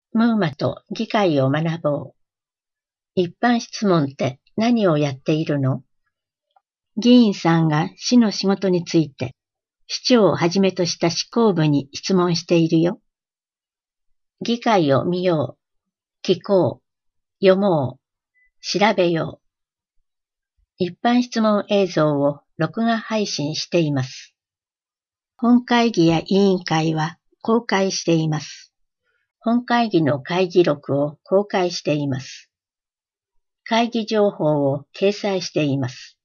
ムーマと議会を学ぼう。一般質問って何をやっているの？議員さんが市の仕事について、市長をはじめとした市公部に質問しているよ。議会を見よう、聞こう、読もう、調べよう。一般質問映像を録画配信しています。本会議や委員会は公開しています。本会議の会議録を公開しています。会議情報を掲載しています。